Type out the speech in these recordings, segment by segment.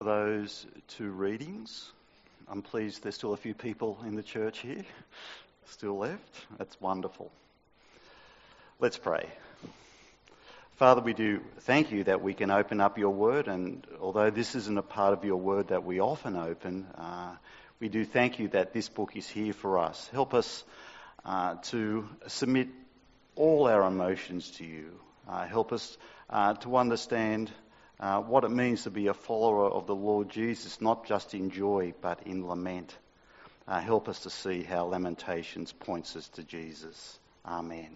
those two readings. I'm pleased there's still a few people in the church here, still left. That's wonderful. Let's pray. Father, we do thank you that we can open up your word, and although this isn't a part of your word that we often open, we do thank you that this book is here for us. Help us to submit all our emotions to you. Help us to understand what it means to be a follower of the Lord Jesus, not just in joy but in lament. Help us to see how Lamentations points us to Jesus. Amen.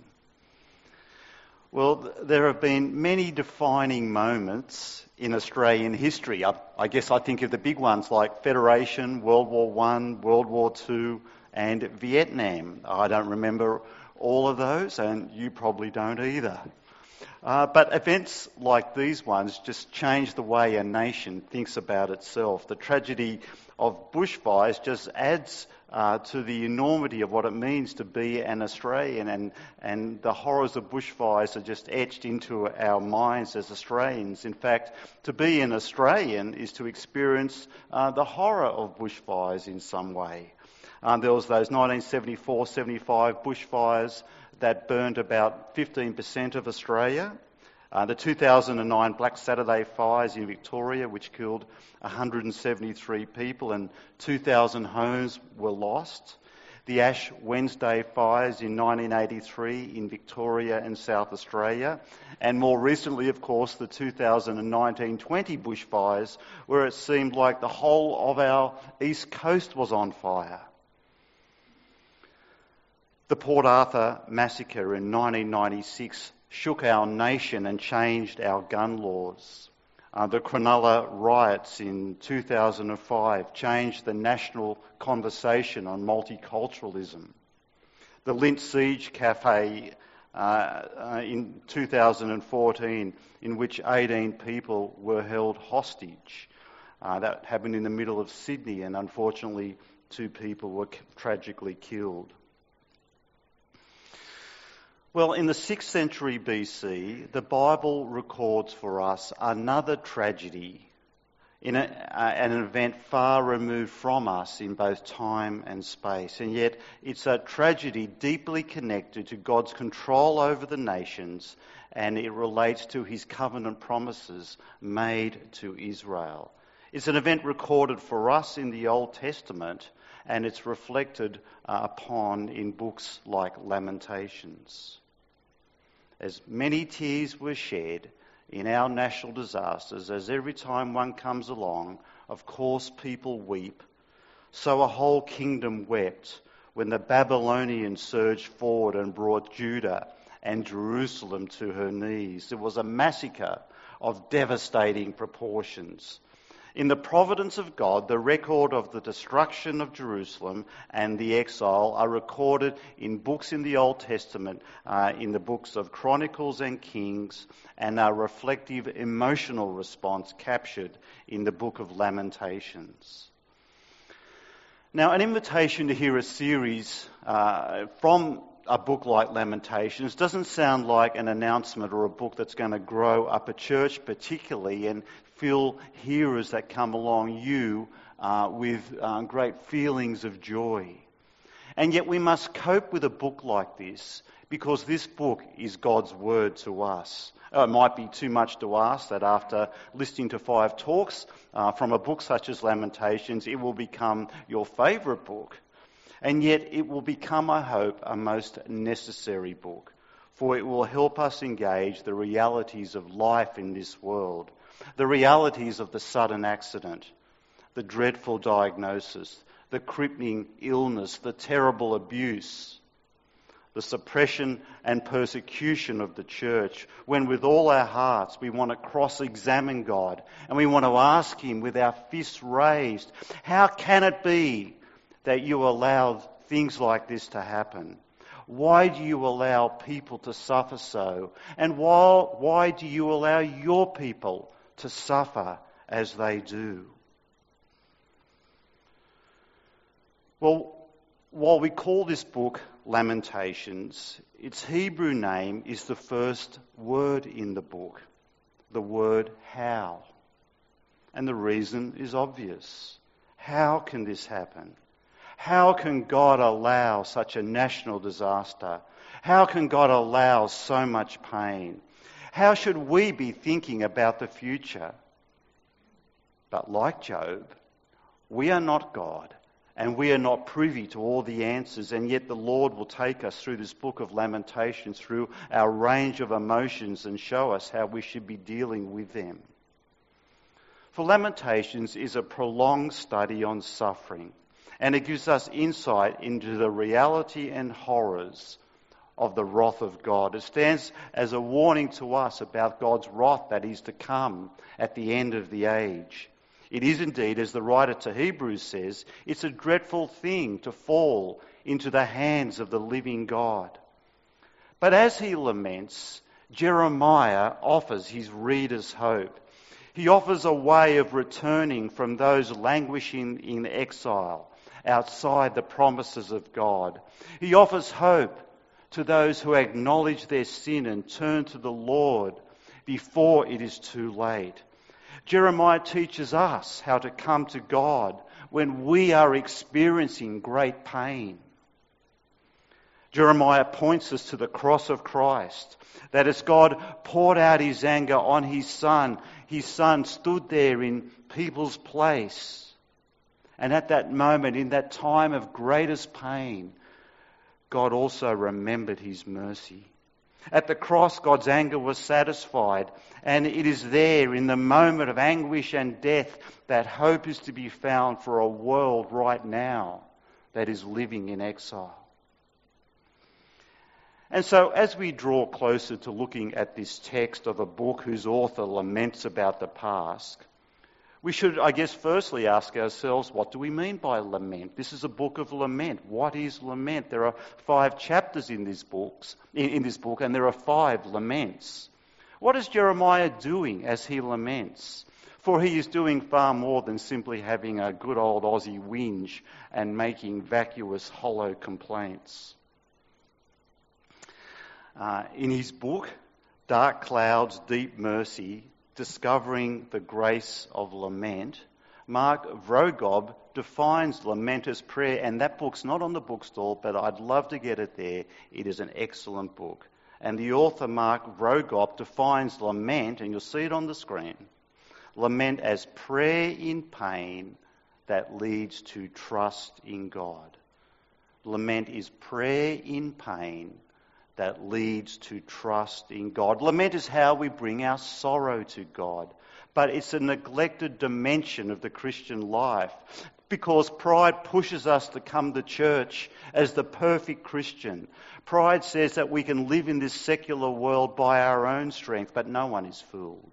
Well, there have been many defining moments in Australian history. I guess I think of the big ones like Federation, World War I, World War II and Vietnam. I don't remember all of those, and you probably don't either. But events like these ones just change the way a nation thinks about itself. The tragedy of bushfires just adds to the enormity of what it means to be an Australian, and the horrors of bushfires are just etched into our minds as Australians. In fact, to be an Australian is to experience the horror of bushfires in some way. There was those 1974-75 bushfires that burned about 15% of Australia. The 2009 Black Saturday fires in Victoria, which killed 173 people and 2,000 homes were lost. The Ash Wednesday fires in 1983 in Victoria and South Australia. And more recently, of course, the 2019-20 bushfires, where it seemed like the whole of our east coast was on fire. The Port Arthur massacre in 1996 shook our nation and changed our gun laws. The Cronulla riots in 2005 changed the national conversation on multiculturalism. The Lindt Siege Cafe in 2014, in which 18 people were held hostage. That happened in the middle of Sydney, and unfortunately 2 people were tragically killed. Well, in the 6th century BC, the Bible records for us another tragedy in an event far removed from us in both time and space. And yet it's a tragedy deeply connected to God's control over the nations, and it relates to his covenant promises made to Israel. It's an event recorded for us in the Old Testament, and it's reflected upon in books like Lamentations. As many tears were shed in our national disasters, as every time one comes along, of course people weep, so a whole kingdom wept when the Babylonians surged forward and brought Judah and Jerusalem to her knees. It was a massacre of devastating proportions. In the providence of God, the record of the destruction of Jerusalem and the exile are recorded in books in the Old Testament, in the books of Chronicles and Kings, and are reflective emotional response captured in the book of Lamentations. Now, an invitation to hear a series from a book like Lamentations doesn't sound like an announcement or a book that's going to grow up a church particularly and fill hearers that come along you with great feelings of joy. And yet we must cope with a book like this because this book is God's word to us. It might be too much to ask that after listening to 5 talks from a book such as Lamentations, it will become your favourite book. And yet it will become, I hope, a most necessary book, for it will help us engage the realities of life in this world, the realities of the sudden accident, the dreadful diagnosis, the crippling illness, the terrible abuse, the suppression and persecution of the church, when with all our hearts we want to cross-examine God and we want to ask him with our fists raised, how can it be that you allow things like this to happen? Why do you allow people to suffer so? And why do you allow your people to suffer as they do? Well, while we call this book Lamentations, its Hebrew name is the first word in the book, the word how. And the reason is obvious. How can this happen? How can God allow such a national disaster? How can God allow so much pain? How should we be thinking about the future? But like Job, we are not God, and we are not privy to all the answers, and yet the Lord will take us through this book of Lamentations, through our range of emotions, and show us how we should be dealing with them. For Lamentations is a prolonged study on suffering, and it gives us insight into the reality and horrors of the wrath of God. It stands as a warning to us about God's wrath that is to come at the end of the age. It is indeed, as the writer to Hebrews says, it's a dreadful thing to fall into the hands of the living God. But as he laments, Jeremiah offers his readers hope. He offers a way of returning from those languishing in exile outside the promises of God. He offers hope to those who acknowledge their sin and turn to the Lord before it is too late. Jeremiah teaches us how to come to God when we are experiencing great pain. Jeremiah points us to the cross of Christ, that as God poured out his anger on his Son stood there in people's place. And at that moment, in that time of greatest pain, God also remembered his mercy. At the cross, God's anger was satisfied, and it is there in the moment of anguish and death that hope is to be found for a world right now that is living in exile. And so as we draw closer to looking at this text of a book whose author laments about the past, we should, I guess, firstly ask ourselves, what do we mean by lament? This is a book of lament. What is lament? There are 5 chapters in this book, and there are 5 laments. What is Jeremiah doing as he laments? For he is doing far more than simply having a good old Aussie whinge and making vacuous, hollow complaints. In his book, Dark Clouds, Deep Mercy, Discovering the Grace of Lament, Mark Vroegop defines lament as prayer, and that book's not on the bookstall, but I'd love to get it there. It is an excellent book. And the author, Mark Vroegop, defines lament, and you'll see it on the screen, lament as prayer in pain that leads to trust in God. Lament is prayer in pain that leads to trust in God. Lament is how we bring our sorrow to God, but it's a neglected dimension of the Christian life because pride pushes us to come to church as the perfect Christian. Pride says that we can live in this secular world by our own strength, but no one is fooled.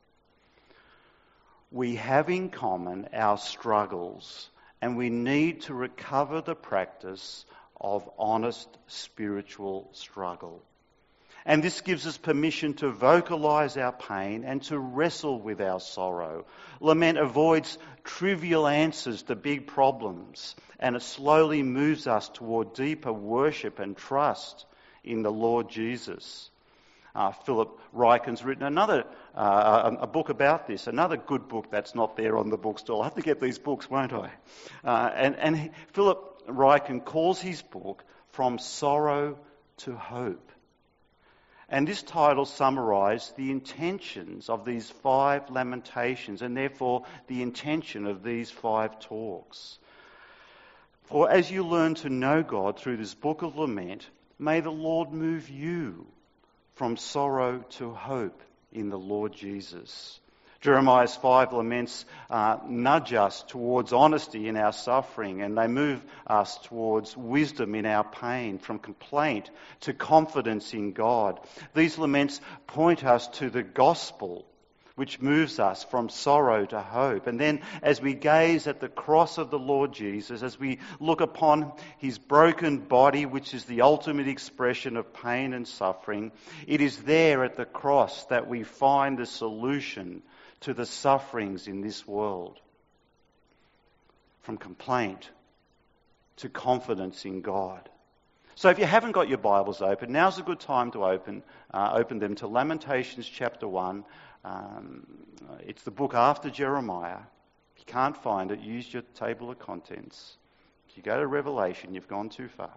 We have in common our struggles, and we need to recover the practice of honest spiritual struggle. And this gives us permission to vocalise our pain and to wrestle with our sorrow. Lament avoids trivial answers to big problems, and it slowly moves us toward deeper worship and trust in the Lord Jesus. Philip Ryken's written a book about this, another good book that's not there on the bookstall. I'll have to get these books, won't I? And Philip Ryken calls his book From Sorrow to Hope. And this title summarised the intentions of these 5 lamentations, and therefore the intention of these 5 talks. For as you learn to know God through this book of lament, may the Lord move you from sorrow to hope in the Lord Jesus. Jeremiah's 5 laments nudge us towards honesty in our suffering, and they move us towards wisdom in our pain, from complaint to confidence in God. These laments point us to the gospel, which moves us from sorrow to hope. And then as we gaze at the cross of the Lord Jesus, as we look upon his broken body, which is the ultimate expression of pain and suffering, it is there at the cross that we find the solution to the sufferings in this world. From complaint to confidence in God. So if you haven't got your Bibles open, now's a good time to open them to Lamentations chapter 1. It's the book after Jeremiah. If you can't find it, use your table of contents. If you go to Revelation, you've gone too far.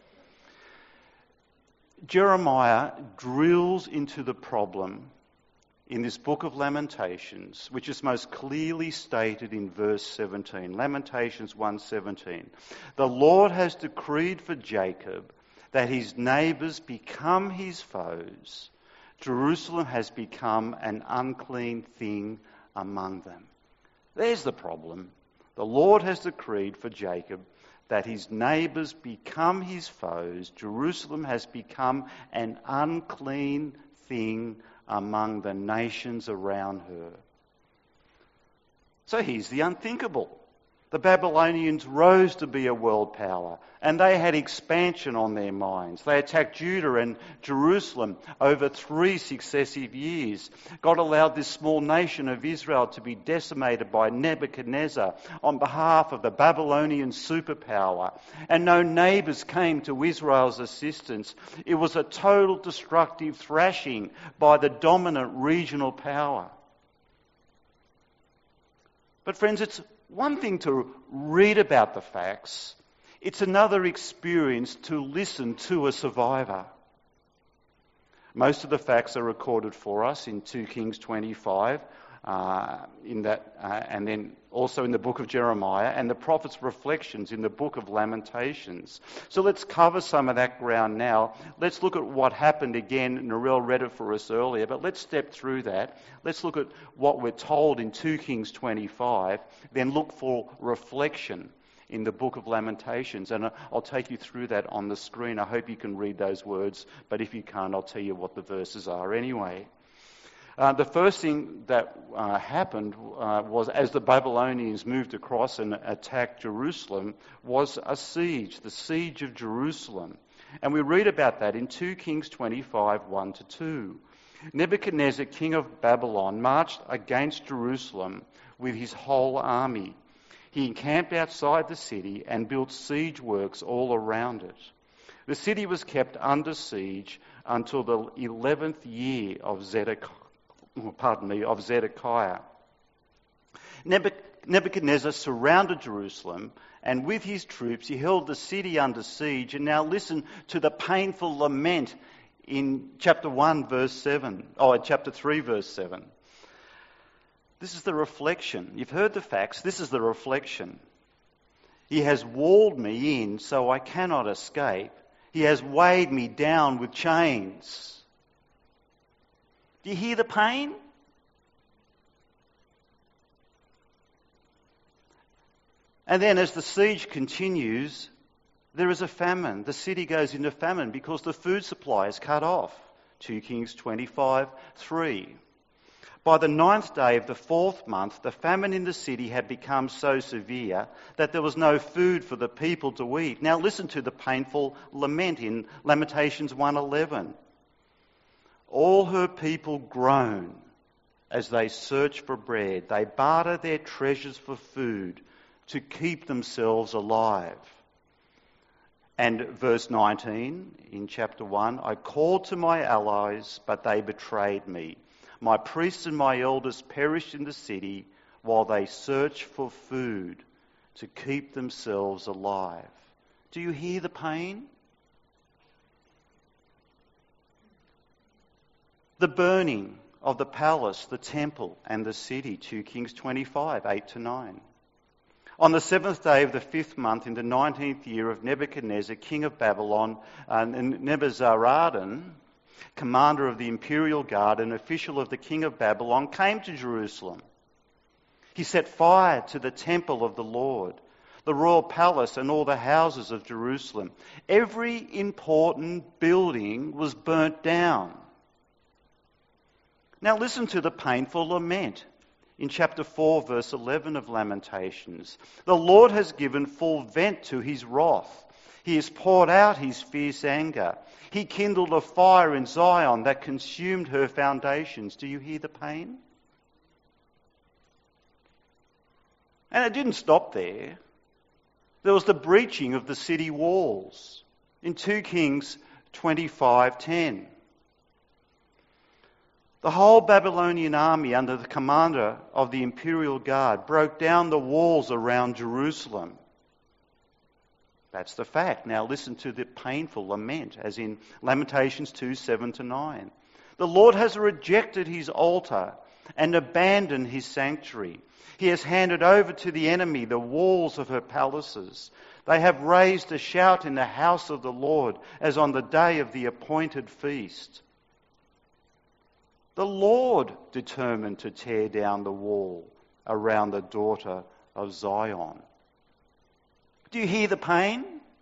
Jeremiah drills into the problem in this book of Lamentations, which is most clearly stated in verse 17. Lamentations 1:17. The Lord has decreed for Jacob that his neighbours become his foes. Jerusalem has become an unclean thing among them. There's the problem. The Lord has decreed for Jacob that his neighbours become his foes. Jerusalem has become an unclean thing among the nations around her. So here's the unthinkable. The Babylonians rose to be a world power, and they had expansion on their minds. They attacked Judah and Jerusalem over 3 successive years. God allowed this small nation of Israel to be decimated by Nebuchadnezzar on behalf of the Babylonian superpower, and no neighbours came to Israel's assistance. It was a total destructive thrashing by the dominant regional power. But friends, it's one thing to read about the facts. It's another experience to listen to a survivor. Most of the facts are recorded for us in 2 Kings 25, and then also in the book of Jeremiah, and the prophet's reflections in the book of Lamentations. So let's cover some of that ground now. Let's look at what happened again. Narelle read it for us earlier, but let's step through that. Let's look at what we're told in 2 Kings 25, then look for reflection in the book of Lamentations. And I'll take you through that on the screen. I hope you can read those words, but if you can't, I'll tell you what the verses are anyway. The first thing that happened was, as the Babylonians moved across and attacked Jerusalem, was a siege, the siege of Jerusalem. And we read about that in 2 Kings 25, 1-2. Nebuchadnezzar, king of Babylon, marched against Jerusalem with his whole army. He encamped outside the city and built siege works all around it. The city was kept under siege until the 11th year of Zedekiah. Nebuchadnezzar surrounded Jerusalem, and with his troops he held the city under siege. And now listen to the painful lament in chapter 3, verse 7. This is the reflection. You've heard the facts. This is the reflection. He has walled me in so I cannot escape. He has weighed me down with chains. Do you hear the pain? And then as the siege continues, there is a famine. The city goes into famine because the food supply is cut off. 2 Kings 25, 3. By the 9th day of the 4th month, the famine in the city had become so severe that there was no food for the people to eat. Now listen to the painful lament in Lamentations 1:11. All her people groan as they search for bread. They barter their treasures for food to keep themselves alive. And verse 19 in chapter 1, I called to my allies, but they betrayed me. My priests and my elders perished in the city while they search for food to keep themselves alive. Do you hear the pain? The burning of the palace, the temple, and the city, 2 Kings 25, 8-9. On the 7th day of the 5th month, in the 19th year of Nebuchadnezzar, king of Babylon, and Nebuzaradan, commander of the imperial guard and official of the king of Babylon, came to Jerusalem. He set fire to the temple of the Lord, the royal palace, and all the houses of Jerusalem. Every important building was burnt down. Now listen to the painful lament in chapter 4, verse 11 of Lamentations. The Lord has given full vent to his wrath. He has poured out his fierce anger. He kindled a fire in Zion that consumed her foundations. Do you hear the pain? And it didn't stop there. There was the breaching of the city walls in 2 Kings 25:10. The whole Babylonian army under the commander of the imperial guard broke down the walls around Jerusalem. That's the fact. Now listen to the painful lament, as in Lamentations 2:7-9. The Lord has rejected his altar and abandoned his sanctuary. He has handed over to the enemy the walls of her palaces. They have raised a shout in the house of the Lord, as on the day of the appointed feast. The Lord determined to tear down the wall around the daughter of Zion. Do you hear the pain?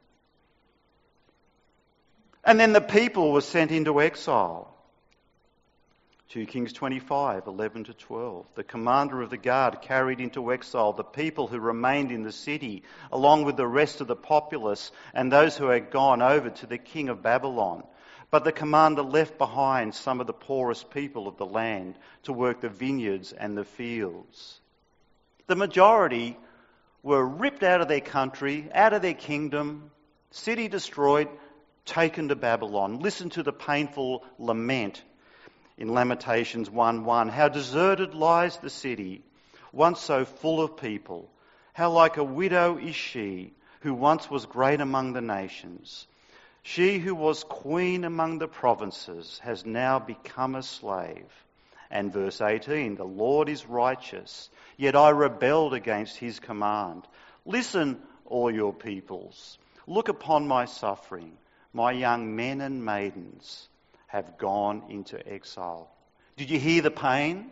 And then the people were sent into exile. 2 Kings 25:11-12. The commander of the guard carried into exile the people who remained in the city, along with the rest of the populace and those who had gone over to the king of Babylon. But the commander left behind some of the poorest people of the land to work the vineyards and the fields. The majority were ripped out of their country, out of their kingdom, city destroyed, taken to Babylon. Listen to the painful lament in Lamentations 1:1. How deserted lies the city, once so full of people. How like a widow is she, who once was great among the nations. She who was queen among the provinces has now become a slave. And verse 18, the Lord is righteous, yet I rebelled against his command. Listen, all your peoples, look upon my suffering. My young men and maidens have gone into exile. Did you hear the pain?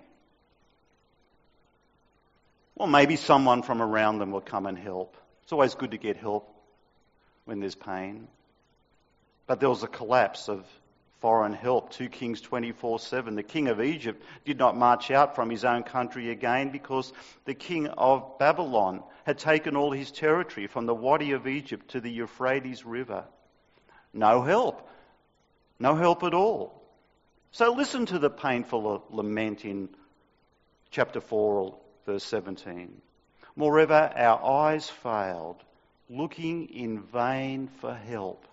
Well, maybe someone from around them will come and help. It's always good to get help when there's pain. But there was a collapse of foreign help. 2 Kings 24:7. The king of Egypt did not march out from his own country again because the king of Babylon had taken all his territory from the Wadi of Egypt to the Euphrates River. No help. No help at all. So listen to the painful lament in chapter 4, verse 17. Moreover, our eyes failed, looking in vain for help.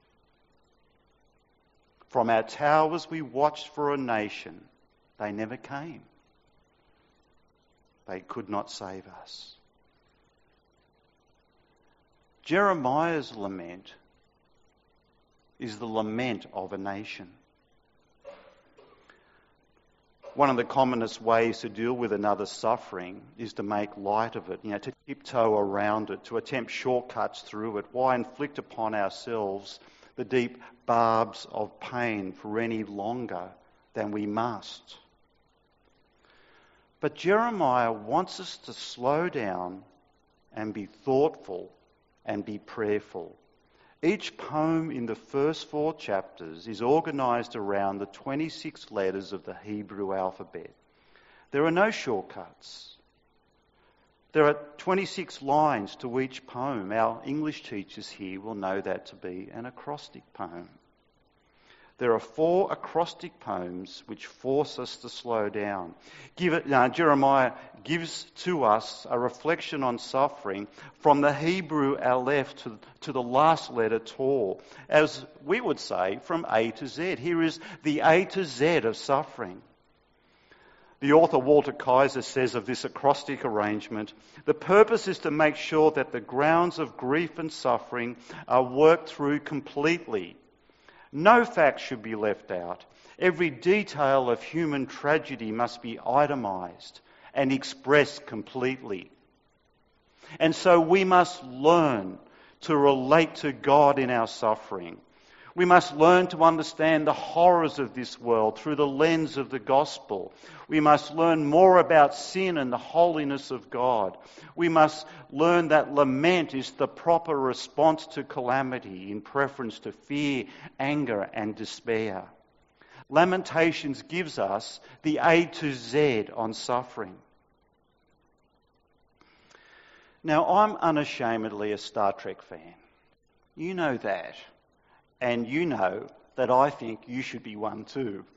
From our towers we watched for a nation. They never came. They could not save us. Jeremiah's lament is the lament of a nation. One of the commonest ways to deal with another's suffering is to make light of it, to tiptoe around it, to attempt shortcuts through it. Why inflict upon ourselves the deep barbs of pain for any longer than we must? But Jeremiah wants us to slow down and be thoughtful and be prayerful. Each poem in the first 4 chapters is organised around the 26 letters of the Hebrew alphabet. There are no shortcuts. There are 26 lines to each poem. Our English teachers here will know that to be an acrostic poem. There are 4 acrostic poems which force us to slow down. Jeremiah gives to us a reflection on suffering from the Hebrew Aleph to the last letter Tor, as we would say, from A to Z. Here is the A to Z of suffering. The author Walter Kaiser says of this acrostic arrangement, the purpose is to make sure that the grounds of grief and suffering are worked through completely. No fact should be left out. Every detail of human tragedy must be itemised and expressed completely. And so we must learn to relate to God in our suffering. We must learn to understand the horrors of this world through the lens of the gospel. We must learn more about sin and the holiness of God. We must learn that lament is the proper response to calamity in preference to fear, anger and despair. Lamentations gives us the A to Z on suffering. Now, I'm unashamedly a Star Trek fan. You know that. And you know that I think you should be one too.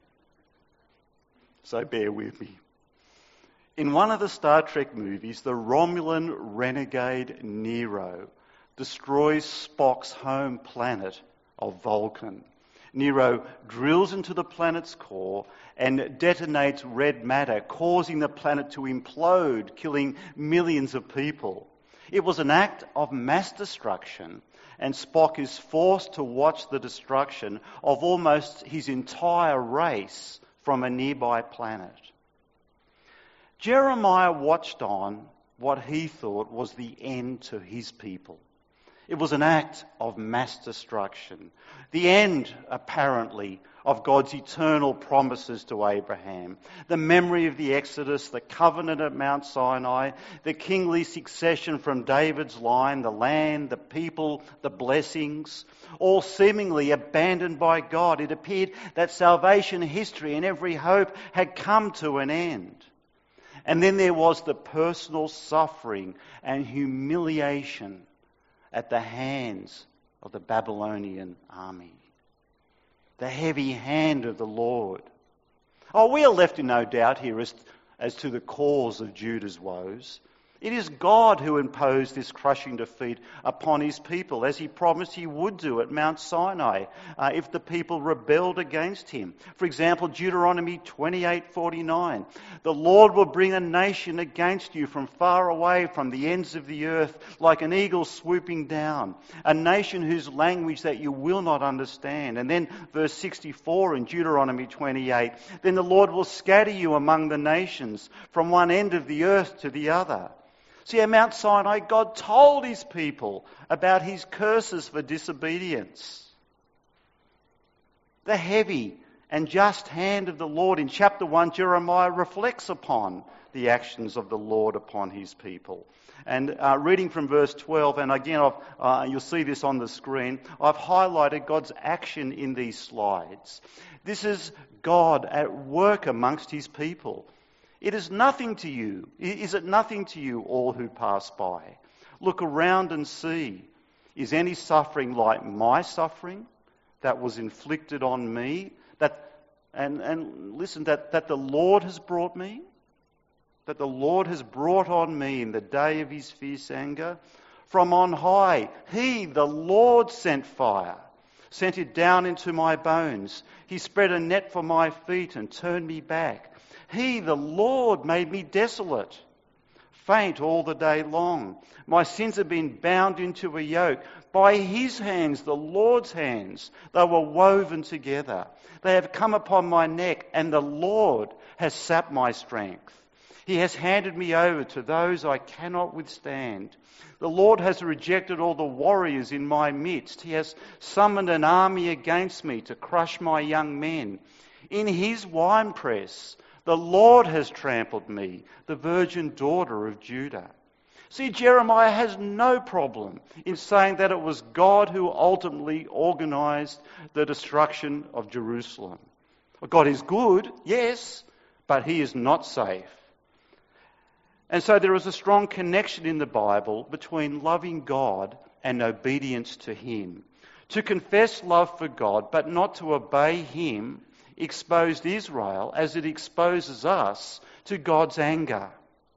So bear with me. In one of the Star Trek movies, the Romulan renegade Nero destroys Spock's home planet of Vulcan. Nero drills into the planet's core and detonates red matter, causing the planet to implode, killing millions of people. It was an act of mass destruction, and Spock is forced to watch the destruction of almost his entire race from a nearby planet. Jeremiah watched on what he thought was the end to his people. It was an act of mass destruction. The end, apparently, of God's eternal promises to Abraham. The memory of the Exodus, the covenant at Mount Sinai, the kingly succession from David's line, the land, the people, the blessings, all seemingly abandoned by God. It appeared that salvation history and every hope had come to an end. And then there was the personal suffering and humiliation at the hands of the Babylonian army. The heavy hand of the Lord. Oh, we are left in no doubt here as to the cause of Judah's woes. It is God who imposed this crushing defeat upon his people, as he promised he would do at Mount Sinai if the people rebelled against him. For example, Deuteronomy 28:49, the Lord will bring a nation against you from far away, from the ends of the earth, like an eagle swooping down, a nation whose language that you will not understand. And then verse 64 in Deuteronomy 28, then the Lord will scatter you among the nations, from one end of the earth to the other. See, at Mount Sinai, God told his people about his curses for disobedience. The heavy and just hand of the Lord. In chapter 1, Jeremiah reflects upon the actions of the Lord upon his people. And reading from verse 12, and again, you'll see this on the screen, I've highlighted God's action in these slides. This is God at work amongst his people. It is nothing to you. Is it nothing to you, all who pass by? Look around and see. Is any suffering like my suffering that was inflicted on me? And listen, that the Lord has brought me? That the Lord has brought on me in the day of his fierce anger? From on high, he, the Lord, sent fire, sent it down into my bones. He spread a net for my feet and turned me back. He, the Lord, made me desolate, faint all the day long. My sins have been bound into a yoke. By his hands, the Lord's hands, they were woven together. They have come upon my neck, and the Lord has sapped my strength. He has handed me over to those I cannot withstand. The Lord has rejected all the warriors in my midst. He has summoned an army against me to crush my young men. In his winepress, the Lord has trampled me, the virgin daughter of Judah. See, Jeremiah has no problem in saying that it was God who ultimately organised the destruction of Jerusalem. God is good, yes, but he is not safe. And so there is a strong connection in the Bible between loving God and obedience to him. To confess love for God, but not to obey him, exposed Israel as it exposes us to God's anger.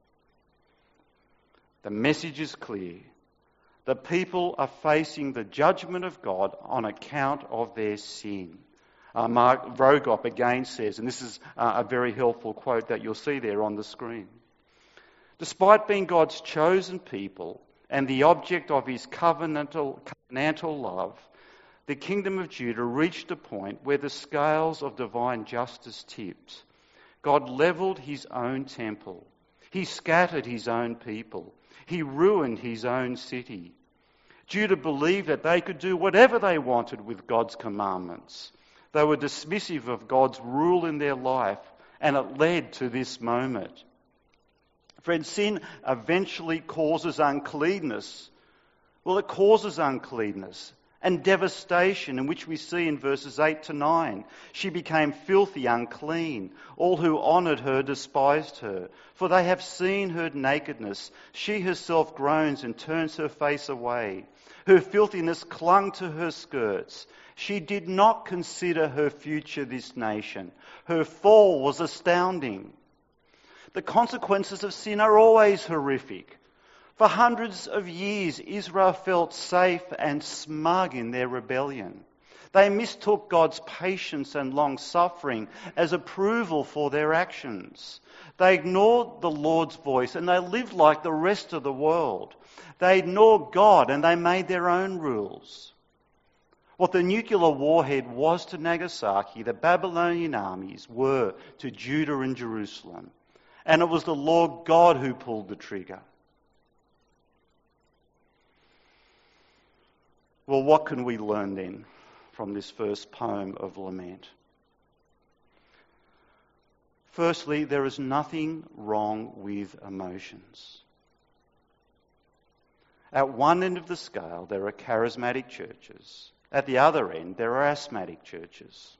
The message is clear. The people are facing the judgment of God on account of their sin. Mark Vroegop again says, and this is a very helpful quote that you'll see there on the screen. Despite being God's chosen people and the object of his covenantal love, the kingdom of Judah reached a point where the scales of divine justice tipped. God levelled his own temple. He scattered his own people. He ruined his own city. Judah believed that they could do whatever they wanted with God's commandments. They were dismissive of God's rule in their life, and it led to this moment. Friends, sin eventually causes uncleanness. Well, it causes uncleanness and devastation, in which we see in verses 8 to 9. She became filthy, unclean. All who honoured her despised her, for they have seen her nakedness. She herself groans and turns her face away. Her filthiness clung to her skirts. She did not consider her future this nation. Her fall was astounding. The consequences of sin are always horrific. For hundreds of years, Israel felt safe and smug in their rebellion. They mistook God's patience and long-suffering as approval for their actions. They ignored the Lord's voice and they lived like the rest of the world. They ignored God and they made their own rules. What the nuclear warhead was to Nagasaki, the Babylonian armies were to Judah and Jerusalem. And it was the Lord God who pulled the trigger. Well, what can we learn then from this first poem of lament? Firstly, there is nothing wrong with emotions. At one end of the scale, there are charismatic churches. At the other end, there are asthmatic churches.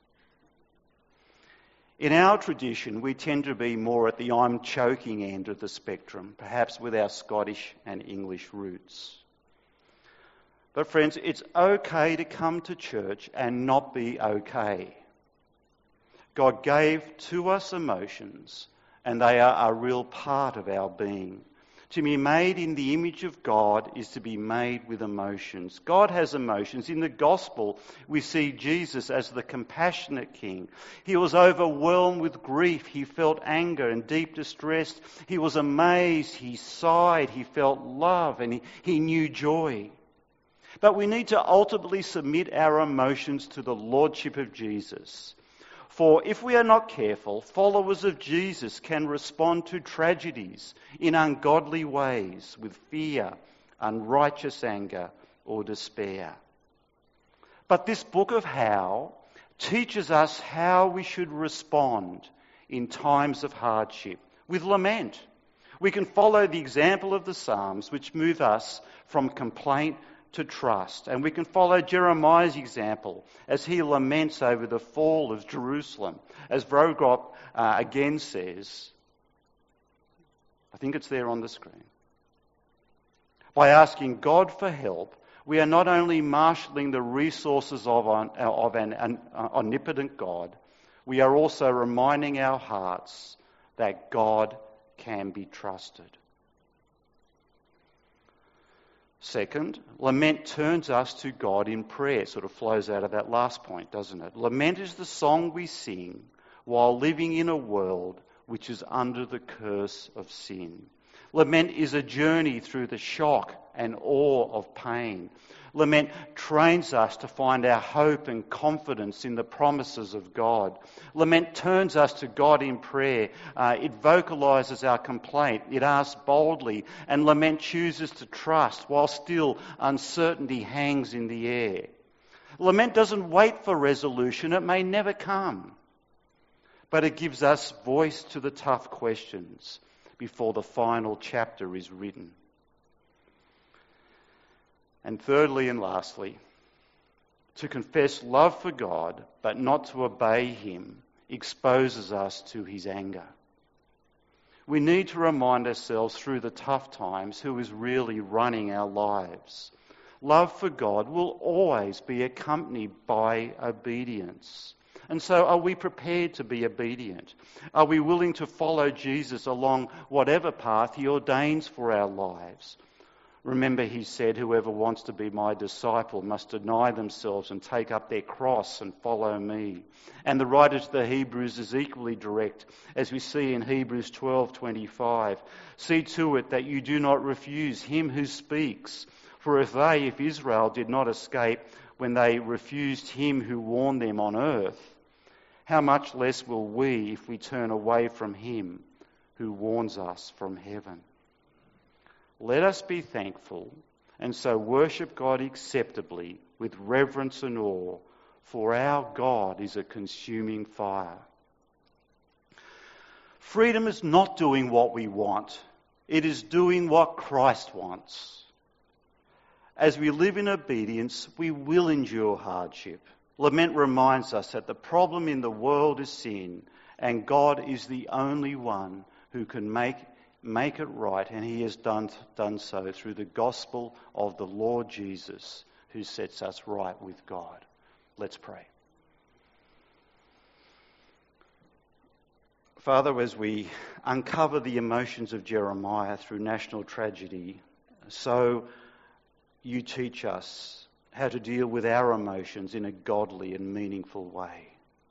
In our tradition, we tend to be more at the I'm choking end of the spectrum, perhaps with our Scottish and English roots. But friends, it's okay to come to church and not be okay. God gave to us emotions, and they are a real part of our being. To be made in the image of God is to be made with emotions. God has emotions. In the gospel, we see Jesus as the compassionate King. He was overwhelmed with grief. He felt anger and deep distress. He was amazed. He sighed. He felt love, and he knew joy. But we need to ultimately submit our emotions to the lordship of Jesus. For if we are not careful, followers of Jesus can respond to tragedies in ungodly ways with fear, unrighteous anger, or despair. But this book of How teaches us how we should respond in times of hardship with lament. We can follow the example of the Psalms, which move us from complaint to trust. And we can follow Jeremiah's example as he laments over the fall of Jerusalem. As Vroegop again says, I think it's there on the screen. By asking God for help, we are not only marshalling the resources of an omnipotent God, we are also reminding our hearts that God can be trusted. Second, lament turns us to God in prayer. It sort of flows out of that last point, doesn't it? Lament is the song we sing while living in a world which is under the curse of sin. Lament is a journey through the shock and awe of pain. Lament trains us to find our hope and confidence in the promises of God. Lament turns us to God in prayer. It vocalises our complaint. It asks boldly. And lament chooses to trust while still uncertainty hangs in the air. Lament doesn't wait for resolution. It may never come. But it gives us voice to the tough questions before the final chapter is written. And thirdly and lastly, to confess love for God but not to obey him exposes us to his anger. We need to remind ourselves through the tough times who is really running our lives. Love for God will always be accompanied by obedience. And so are we prepared to be obedient? Are we willing to follow Jesus along whatever path he ordains for our lives? Remember, he said, whoever wants to be my disciple must deny themselves and take up their cross and follow me. And the writer to the Hebrews is equally direct, as we see in Hebrews 12:25. See to it that you do not refuse him who speaks. For if Israel did not escape when they refused him who warned them on earth, how much less will we if we turn away from him who warns us from heaven? Let us be thankful and so worship God acceptably with reverence and awe, for our God is a consuming fire. Freedom is not doing what we want. It is doing what Christ wants. As we live in obedience, we will endure hardship. Lament reminds us that the problem in the world is sin, and God is the only one who can make it right, and he has done so through the gospel of the Lord Jesus, who sets us right with God. Let's pray. Father, as we uncover the emotions of Jeremiah through national tragedy, so you teach us how to deal with our emotions in a godly and meaningful way.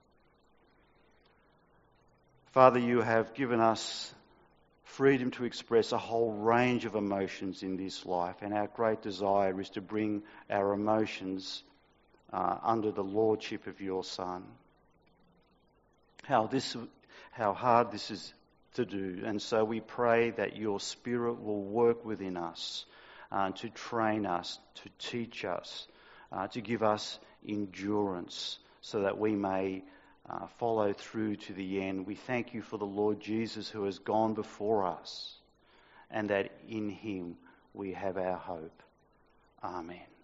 Father, you have given us freedom to express a whole range of emotions in this life, and our great desire is to bring our emotions under the lordship of your Son. How hard this is to do, and so we pray that your Spirit will work within us to train us, to teach us, to give us endurance so that we may follow through to the end. We thank you for the Lord Jesus who has gone before us, and that in him we have our hope. Amen.